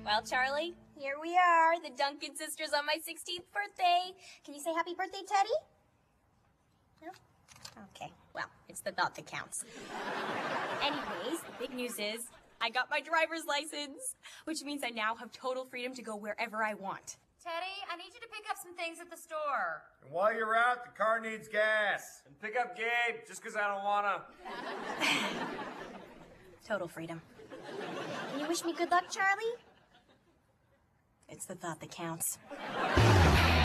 Well, Charlie, here we are, the Duncan sisters on my 16th birthday. Can you say happy birthday, Teddy? No? Okay, well, it's the thought that counts. Anyways, the big news is I got my driver's license, which means I now have total freedom to go wherever I want. Teddy, I need you to pick up some things at the store. And while you're out, the car needs gas. And pick up Gabe, just 'cause I don't wanna. Total freedom. Can you wish me good luck, Charlie? It's the thought that counts.